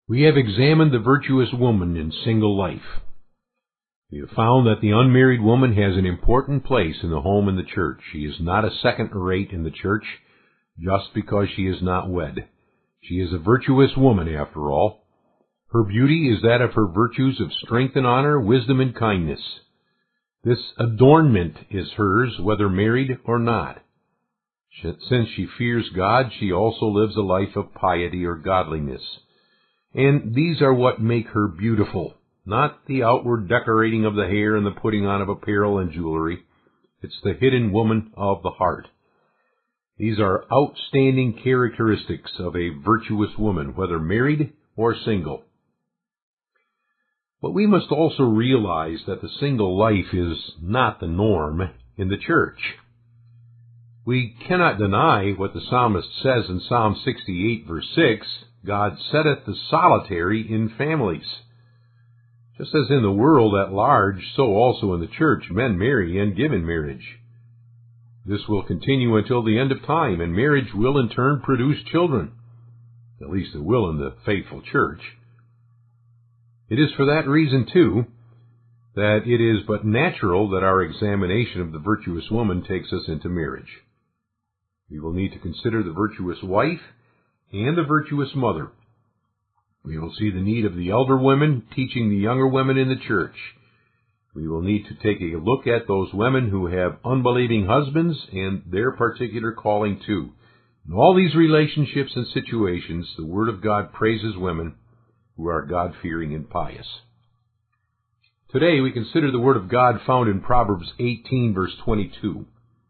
We have examined the virtuous woman in single life. We have found that the unmarried woman has an important place in the home and the church. She is not a second rate in the church just because she is not wed. She is a virtuous woman, after all. Her beauty is that of her virtues of strength and honor, wisdom and kindness. This adornment is hers, whether married or not. Since she fears God, she also lives a life of piety or godliness. And these are what make her beautiful, not the outward decorating of the hair and the putting on of apparel and jewelry. It's the hidden woman of the heart. These are outstanding characteristics of a virtuous woman, whether married or single. But we must also realize that the single life is not the norm in the church. We cannot deny what the psalmist says in Psalm 68, verse 6, God setteth the solitary in families. Just as in the world at large, so also in the church, men marry and give in marriage. This will continue until the end of time, and marriage will in turn produce children. At least it will in the faithful church. It is for that reason, too, that it is but natural that our examination of the virtuous woman takes us into marriage. We will need to consider the virtuous wife and the virtuous mother. We will see the need of the elder women teaching the younger women in the church. We will need to take a look at those women who have unbelieving husbands and their particular calling too. In all these relationships and situations, the Word of God praises women who are God-fearing and pious. Today we consider the Word of God found in Proverbs 18, verse 22.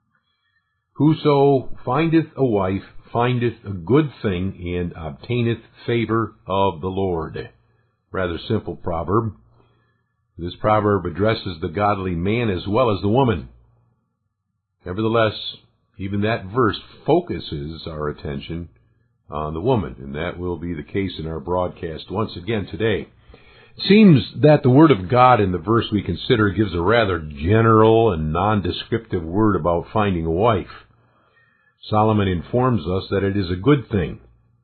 Whoso findeth a wife findeth a good thing and obtaineth favor of the Lord. Rather simple proverb. This proverb addresses the godly man as well as the woman. Nevertheless, even that verse focuses our attention on the woman, and that will be the case in our broadcast once again today. It seems that the Word of God in the verse we consider gives a rather general and non-descriptive word about finding a wife. Solomon informs us that it is a good thing.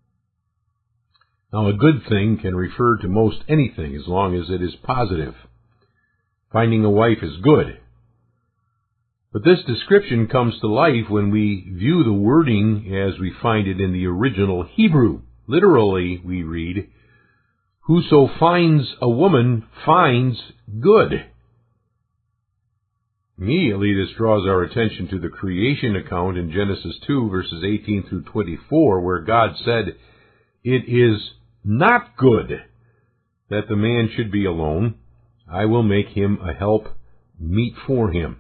Now, a good thing can refer to most anything as long as it is positive. Finding a wife is good. But this description comes to life when we view the wording as we find it in the original Hebrew. Literally, we read, Whoso finds a woman finds good. Immediately, this draws our attention to the creation account in Genesis 2, verses 18 through 24, where God said, It is not good that the man should be alone. I will make him a help meet for him.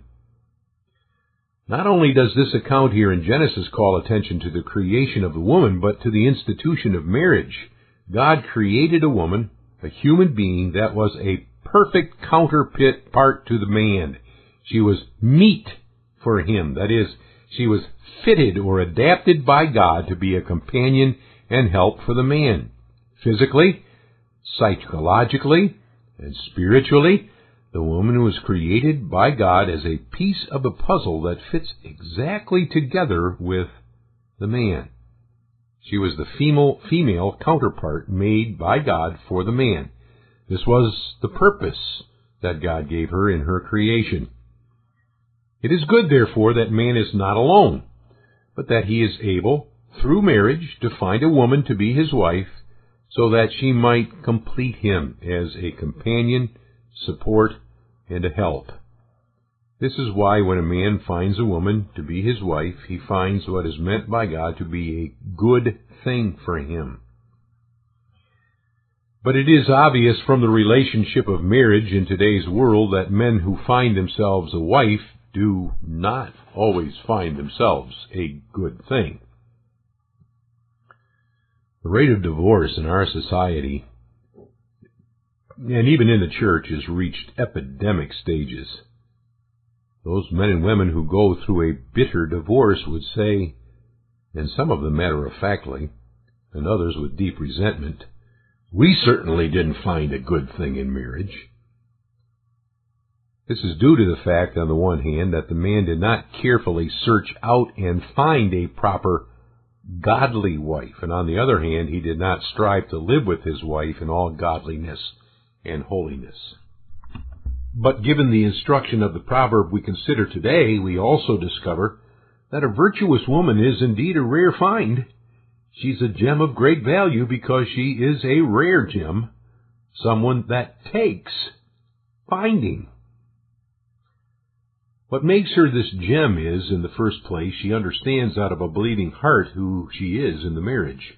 Not only does this account here in Genesis call attention to the creation of the woman, but to the institution of marriage. God created a woman, a human being that was a perfect counterpart to the man. She was meet for him. That is, she was fitted or adapted by God to be a companion and help for the man. Physically, psychologically, and spiritually, the woman was created by God as a piece of a puzzle that fits exactly together with the man. She was the female counterpart made by God for the man. This was the purpose that God gave her in her creation. It is good, therefore, that man is not alone, but that he is able, through marriage, to find a woman to be his wife, so that she might complete him as a companion, support, and a help. This is why when a man finds a woman to be his wife, he finds what is meant by God to be a good thing for him. But it is obvious from the relationship of marriage in today's world that men who find themselves a wife do not always find themselves a good thing. The rate of divorce in our society, and even in the church, has reached epidemic stages. Those men and women who go through a bitter divorce would say, and some of them matter-of-factly, and others with deep resentment, we certainly didn't find a good thing in marriage. This is due to the fact, on the one hand, that the man did not carefully search out and find a proper godly wife, and on the other hand, he did not strive to live with his wife in all godliness and holiness. But given the instruction of the proverb we consider today, we also discover that a virtuous woman is indeed a rare find. She's a gem of great value because she is a rare gem, someone that takes finding. What makes her this gem is, in the first place, she understands out of a bleeding heart who she is in the marriage.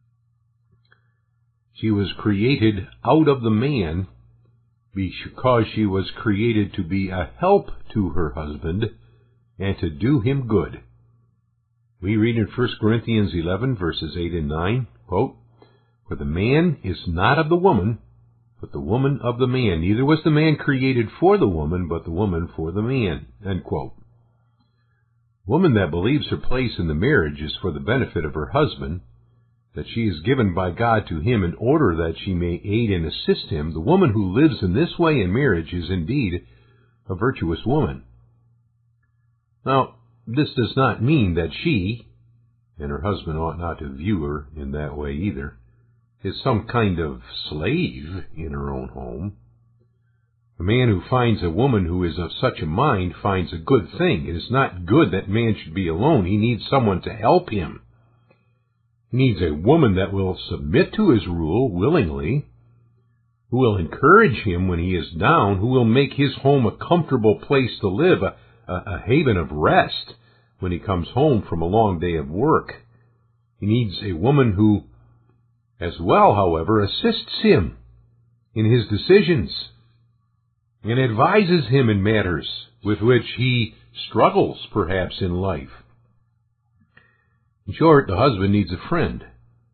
She was created out of the man because she was created to be a help to her husband and to do him good. We read in 1 Corinthians 11, verses 8 and 9, quote, "For the man is not of the woman, but the woman of the man. Neither was the man created for the woman, but the woman for the man." End quote. Woman that believes her place in the marriage is for the benefit of her husband, that she is given by God to him in order that she may aid and assist him. The woman who lives in this way in marriage is indeed a virtuous woman. Now, this does not mean that she, and her husband ought not to view her in that way either, is some kind of slave in her own home. A man who finds a woman who is of such a mind finds a good thing. It is not good that man should be alone. He needs someone to help him. He needs a woman that will submit to his rule willingly, who will encourage him when he is down, who will make his home a comfortable place to live, a haven of rest when he comes home from a long day of work. He needs a woman who, as well, however, assists him in his decisions and advises him in matters with which he struggles, perhaps, in life. In short, the husband needs a friend.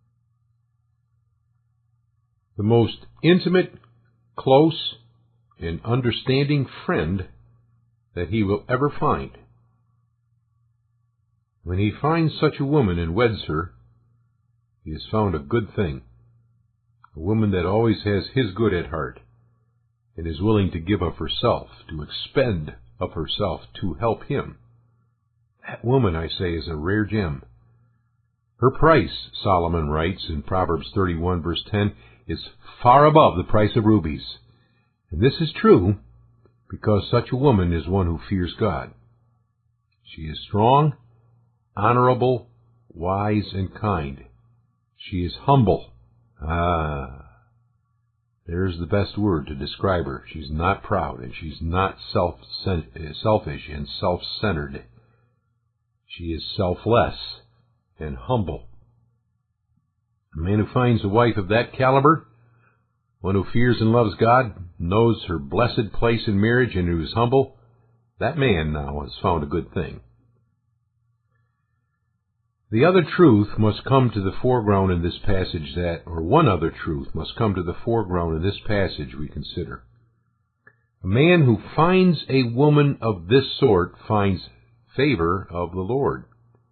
The most intimate, close, and understanding friend that he will ever find. When he finds such a woman and weds her, he has found a good thing. A woman that always has his good at heart and is willing to give of herself, to expend of herself to help him. That woman, I say, is a rare gem. Her price, Solomon writes in Proverbs 31, verse 10, is far above the price of rubies. And this is true because such a woman is one who fears God. She is strong, honorable, wise, and kind. She is humble. There's the best word to describe her. She's not proud, and she's not selfish and self-centered. She is selfless and humble. A man who finds a wife of that caliber, one who fears and loves God, knows her blessed place in marriage, and who is humble, that man now has found a good thing. The other truth must come to the foreground in this passage one other truth must come to the foreground in this passage we consider. A man who finds a woman of this sort finds favor of the Lord.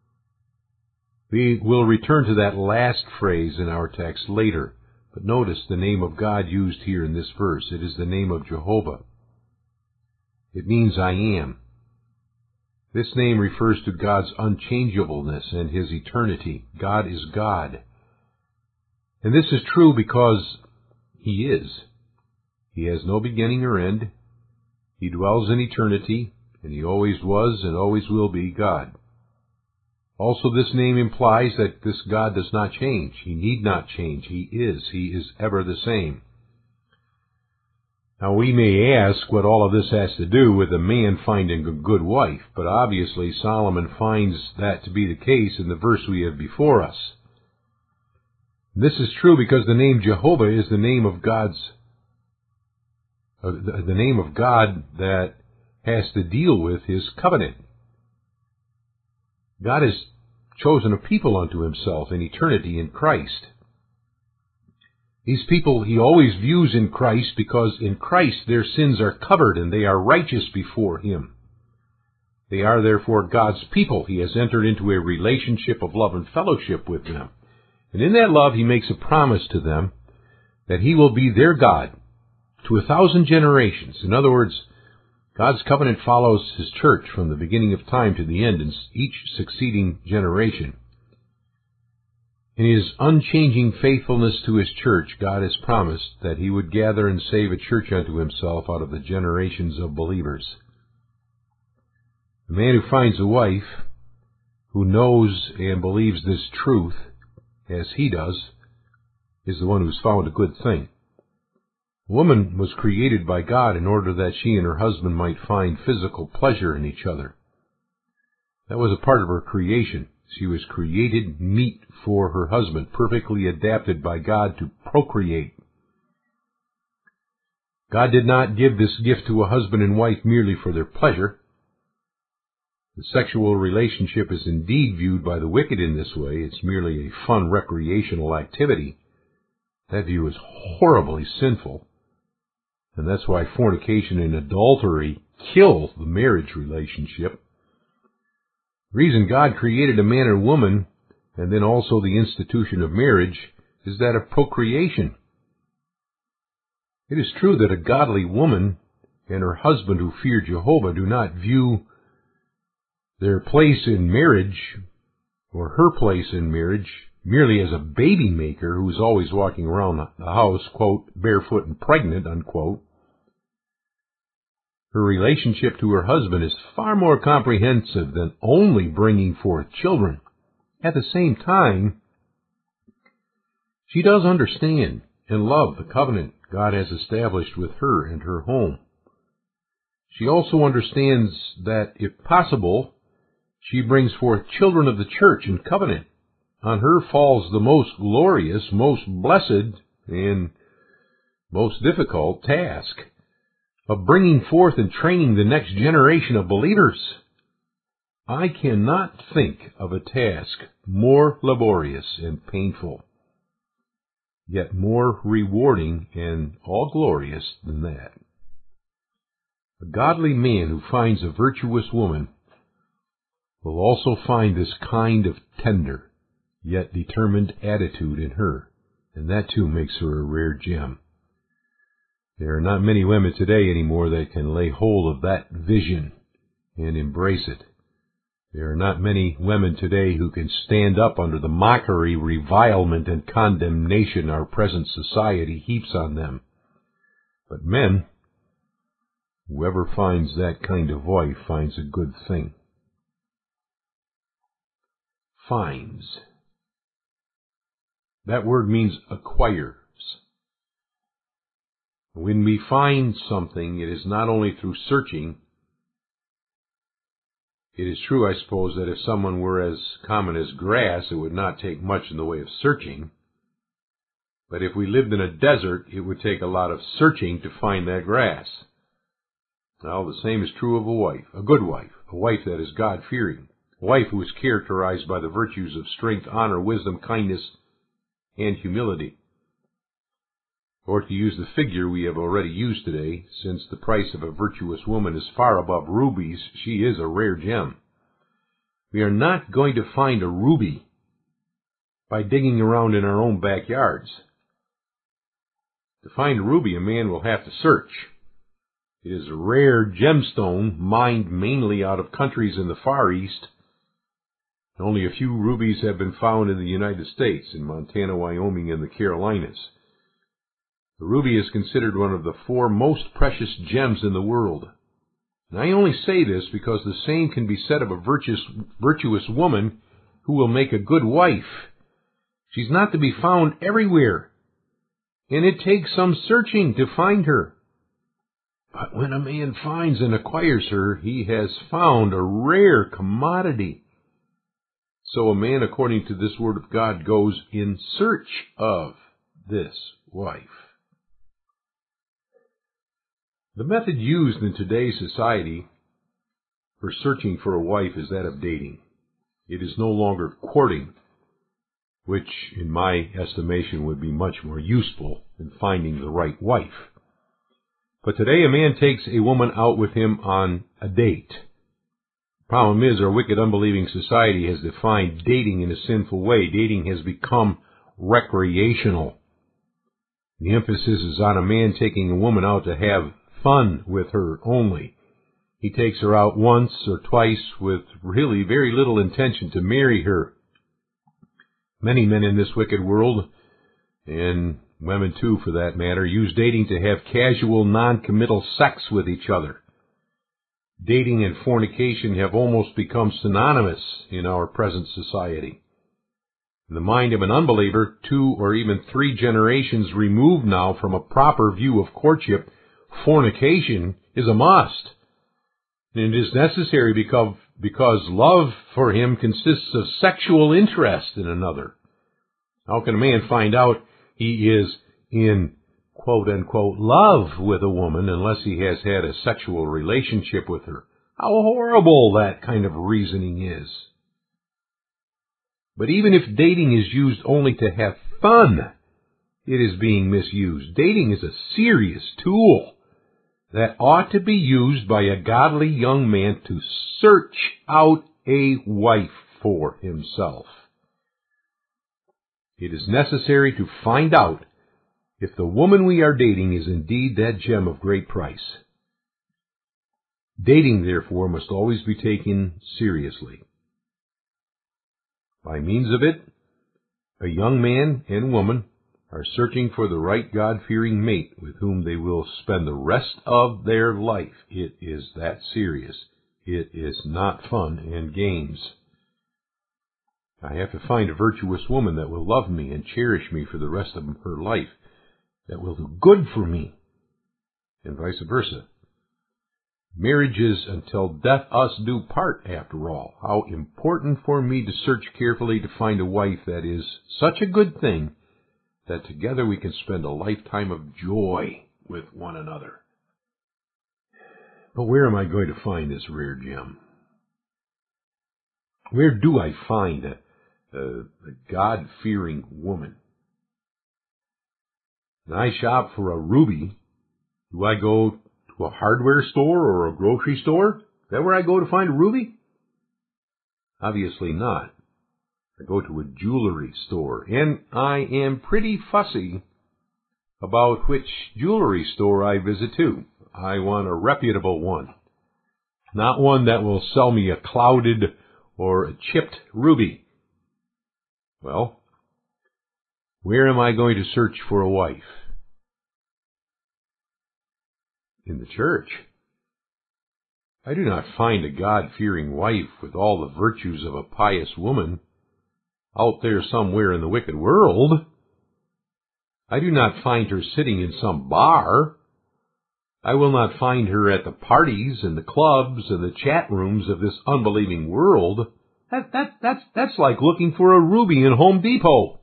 We will return to that last phrase in our text later, but notice the name of God used here in this verse. It is the name of Jehovah. It means I am. This name refers to God's unchangeableness and His eternity. God is God. And this is true because He is. He has no beginning or end. He dwells in eternity, and He always was and always will be God. Also, this name implies that this God does not change. He need not change. He is ever the same. Now, we may ask what all of this has to do with a man finding a good wife, but obviously Solomon finds that to be the case in the verse we have before us. This is true because the name Jehovah is the name of God that has to deal with His covenant. God has chosen a people unto Himself in eternity in Christ. These people He always views in Christ because in Christ their sins are covered and they are righteous before Him. They are therefore God's people. He has entered into a relationship of love and fellowship with them. And in that love He makes a promise to them that He will be their God to 1,000 generations. In other words, God's covenant follows His church from the beginning of time to the end in each succeeding generation. In His unchanging faithfulness to His church, God has promised that He would gather and save a church unto Himself out of the generations of believers. The man who finds a wife who knows and believes this truth, as he does, is the one who's found a good thing. The woman was created by God in order that she and her husband might find physical pleasure in each other. That was a part of her creation. She was created meet for her husband, perfectly adapted by God to procreate. God did not give this gift to a husband and wife merely for their pleasure. The sexual relationship is indeed viewed by the wicked in this way. It's merely a fun recreational activity. That view is horribly sinful, and that's why fornication and adultery kill the marriage relationship. The reason God created a man and woman, and then also the institution of marriage, is that of procreation. It is true that a godly woman and her husband who fear Jehovah do not view their place in marriage, or her place in marriage, merely as a baby maker who is always walking around the house, quote, barefoot and pregnant, unquote. Her relationship to her husband is far more comprehensive than only bringing forth children. At the same time, she does understand and love the covenant God has established with her and her home. She also understands that, if possible, she brings forth children of the church and covenant. On her falls the most glorious, most blessed, and most difficult task of bringing forth and training the next generation of believers. I cannot think of a task more laborious and painful, yet more rewarding and all glorious than that. A godly man who finds a virtuous woman will also find this kind of tender, yet determined attitude in her, and that too makes her a rare gem. There are not many women today anymore that can lay hold of that vision and embrace it. There are not many women today who can stand up under the mockery, revilement, and condemnation our present society heaps on them. But men, whoever finds that kind of wife finds a good thing. Finds. That word means acquires. When we find something, it is not only through searching. It is true, I suppose, that if someone were as common as grass, it would not take much in the way of searching. But if we lived in a desert, it would take a lot of searching to find that grass. Now, the same is true of a wife, a good wife, a wife that is God-fearing, a wife who is characterized by the virtues of strength, honor, wisdom, kindness, and humility. Or to use the figure we have already used today, since the price of a virtuous woman is far above rubies, she is a rare gem. We are not going to find a ruby by digging around in our own backyards. To find a ruby, a man will have to search. It is a rare gemstone mined mainly out of countries in the Far East. Only a few rubies have been found in the United States, in Montana, Wyoming, and the Carolinas. The ruby is considered one of the 4 most precious gems in the world. And I only say this because the same can be said of a virtuous woman who will make a good wife. She's not to be found everywhere, and it takes some searching to find her. But when a man finds and acquires her, he has found a rare commodity. So a man, according to this word of God, goes in search of this wife. The method used in today's society for searching for a wife is that of dating. It is no longer courting, which, in my estimation, would be much more useful in finding the right wife. But today a man takes a woman out with him on a date. The problem is our wicked, unbelieving society has defined dating in a sinful way. Dating has become recreational. The emphasis is on a man taking a woman out to have fun with her only. He takes her out once or twice with really very little intention to marry her. Many men in this wicked world, and women too for that matter, use dating to have casual, non-committal sex with each other. Dating and fornication have almost become synonymous in our present society. In the mind of an unbeliever, 2 or even 3 generations removed now from a proper view of courtship, fornication is a must. And it is necessary because love for him consists of sexual interest in another. How can a man find out he is in quote-unquote love with a woman unless he has had a sexual relationship with her? How horrible that kind of reasoning is. But even if dating is used only to have fun, it is being misused. Dating is a serious tool that ought to be used by a godly young man to search out a wife for himself. It is necessary to find out if the woman we are dating is indeed that gem of great price. Dating, therefore, must always be taken seriously. By means of it, a young man and woman are searching for the right God-fearing mate with whom they will spend the rest of their life. It is that serious. It is not fun and games. I have to find a virtuous woman that will love me and cherish me for the rest of her life, that will do good for me, and vice versa. Marriage is until death us do part, after all. How important for me to search carefully to find a wife that is such a good thing that together we can spend a lifetime of joy with one another. But where am I going to find this rare gem? Where do I find a God-fearing woman? When I shop for a ruby, do I go to a hardware store or a grocery store? Is that where I go to find a ruby? Obviously not. I go to a jewelry store, and I am pretty fussy about which jewelry store I visit too. I want a reputable one, not one that will sell me a clouded or a chipped ruby. Well, where am I going to search for a wife? In the church. I do not find a God-fearing wife with all the virtues of a pious woman out there somewhere in the wicked world. I do not find her sitting in some bar. I will not find her at the parties and the clubs and the chat rooms of this unbelieving world. That's like looking for a ruby in Home Depot.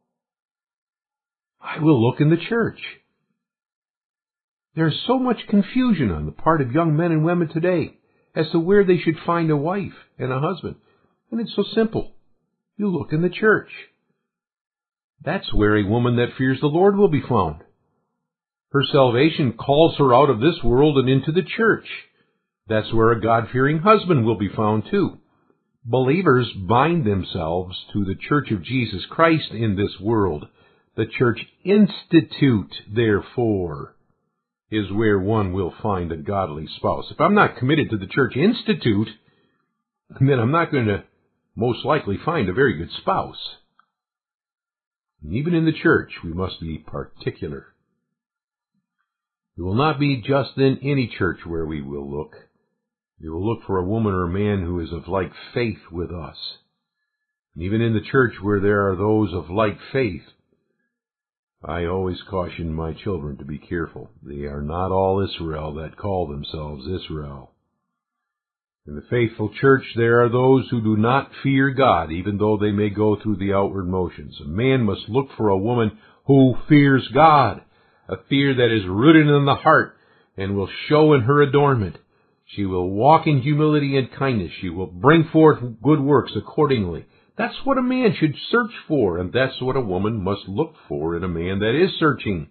I will look in the church. There is so much confusion on the part of young men and women today as to where they should find a wife and a husband. And it's so simple. You look in the church. That's where a woman that fears the Lord will be found. Her salvation calls her out of this world and into the church. That's where a God-fearing husband will be found too. Believers bind themselves to the Church of Jesus Christ in this world. The Church Institute, therefore, is where one will find a godly spouse. If I'm not committed to the Church Institute, then I'm not going to most likely find a very good spouse. And even in the church, we must be particular. It will not be just in any church where we will look. We will look for a woman or a man who is of like faith with us. And even in the church where there are those of like faith, I always caution my children to be careful. They are not all Israel that call themselves Israel. In the faithful church there are those who do not fear God, even though they may go through the outward motions. A man must look for a woman who fears God, a fear that is rooted in the heart and will show in her adornment. She will walk in humility and kindness. She will bring forth good works accordingly. That's what a man should search for, and that's what a woman must look for in a man that is searching.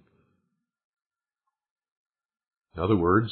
In other words,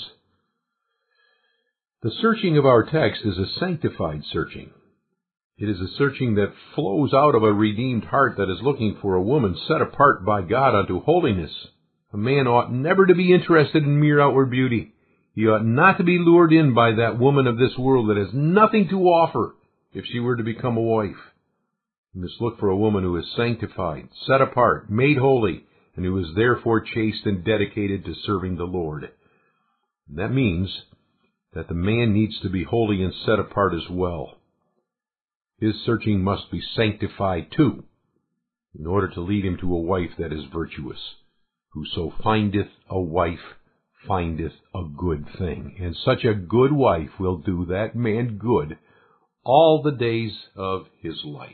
the searching of our text is a sanctified searching. It is a searching that flows out of a redeemed heart that is looking for a woman set apart by God unto holiness. A man ought never to be interested in mere outward beauty. He ought not to be lured in by that woman of this world that has nothing to offer if she were to become a wife. You must look for a woman who is sanctified, set apart, made holy, and who is therefore chaste and dedicated to serving the Lord. And that means that the man needs to be holy and set apart as well. His searching must be sanctified too, in order to lead him to a wife that is virtuous. Whoso findeth a wife findeth a good thing, and such a good wife will do that man good all the days of his life.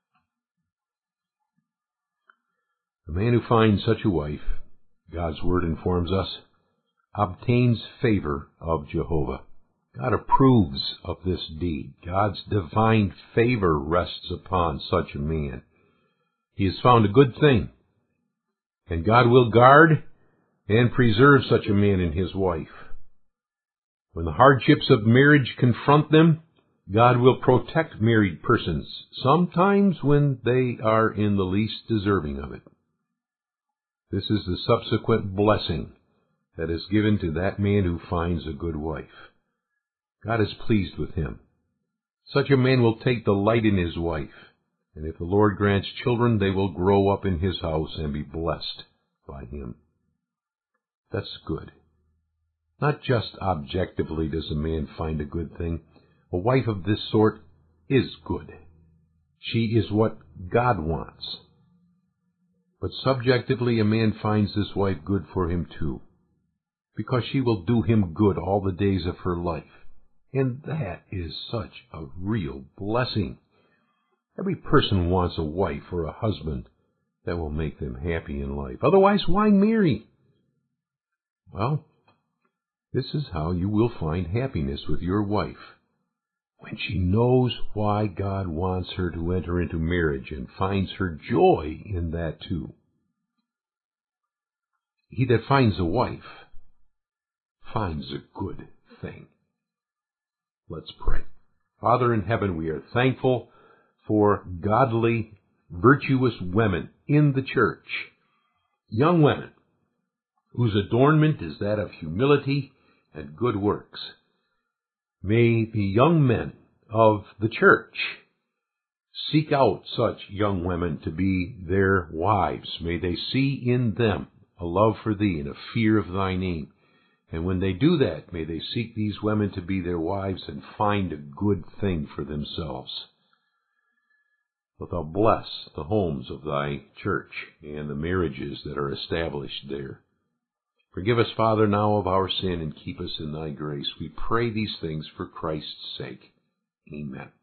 The man who finds such a wife, God's Word informs us, obtains favor of Jehovah. God approves of this deed. God's divine favor rests upon such a man. He has found a good thing, and God will guard and preserve such a man and his wife. When the hardships of marriage confront them, God will protect married persons, sometimes when they are in the least deserving of it. This is the subsequent blessing that is given to that man who finds a good wife. God is pleased with him. Such a man will take delight in his wife, and if the Lord grants children, they will grow up in his house and be blessed by him. That's good. Not just objectively does a man find a good thing. A wife of this sort is good. She is what God wants. But subjectively, a man finds this wife good for him too, because she will do him good all the days of her life. And that is such a real blessing. Every person wants a wife or a husband that will make them happy in life. Otherwise, why marry? Well, this is how you will find happiness with your wife. When she knows why God wants her to enter into marriage and finds her joy in that too. He that finds a wife finds a good thing. Let's pray. Father in heaven, we are thankful for godly, virtuous women in the church, young women whose adornment is that of humility and good works. May the young men of the church seek out such young women to be their wives. May they see in them a love for thee and a fear of thy name. And when they do that, may they seek these women to be their wives and find a good thing for themselves. Wilt thou bless the homes of thy church and the marriages that are established there. Forgive us, Father, now of our sin, and keep us in thy grace. We pray these things for Christ's sake. Amen.